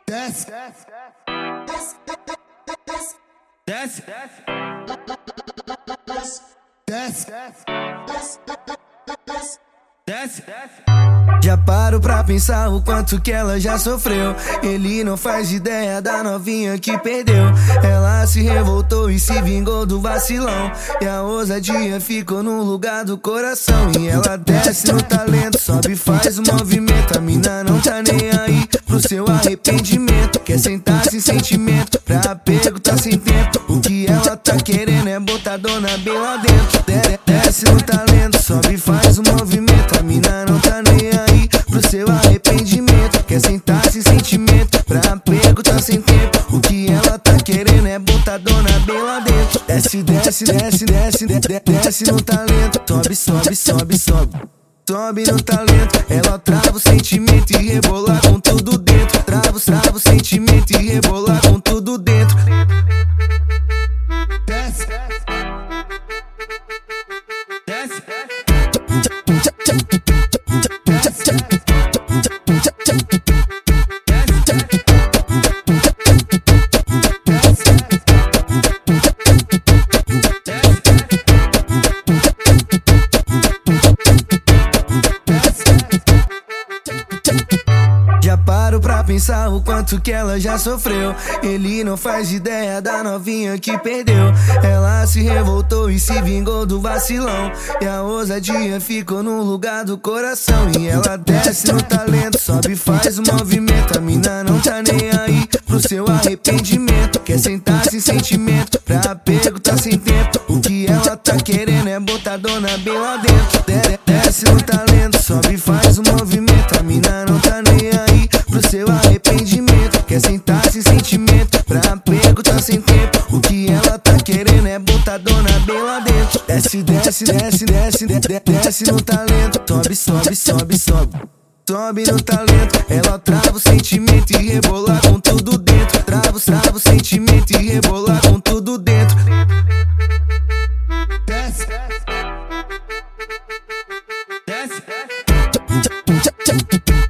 Desce, desce, desce, desce. Já paro pra pensar o quanto que ela já sofreu. Ele não faz ideia da novinha que perdeu. Ela se revoltou e se vingou do vacilão, e a ousadia ficou no lugar do coração. E ela desce no talento, sobe e faz o movimento. A mina não tá nem aí pro seu arrependimento. Quer sentar sem sentimento, pra apego tá sem tempo. O que ela tá querendo é botar a dona bem lá dentro. Desce no talento, sobe e faz o movimento. A mina não tá nem aí pro seu arrependimento. Quer sentar sem sentimento, pra apego tá sem tempo. O que ela tá querendo é botar a dona bem lá dentro. Desce, desce, desce, desce, desce no talento. Sobe, sobe, sobe, sobe. Sobe no talento, ela trava o sentimento e rebola com tudo dentro. Trava o sentimento e rebola com tudo dentro. Desce, desce, já paro pra pensar o quanto que ela já sofreu. Ele não faz ideia da novinha que perdeu. Ela se revoltou e se vingou do vacilão, e a ousadia ficou no lugar do coração. E ela desce no talento, sobe e faz o movimento. A mina não tá nem aí pro seu arrependimento. Quer sentar sem sentimento, pra apego tá sem tempo. O que ela tá querendo é botar a dona bem lá dentro. Desce no talento, sobe e faz o movimento. A mina não tá nem aí pro seu arrependimento. Quer sentar sem sentimento, pra apego tá sem tempo. O que ela tá querendo é botar a dona bem lá dentro. Desce, desce, desce, desce, desce no talento. Sobe, sobe, sobe, sobe. Sobe no talento, ela trava o sentimento e rebola com tudo dentro. Trava o sentimento e rebola com tudo dentro. Desce, desce, desce.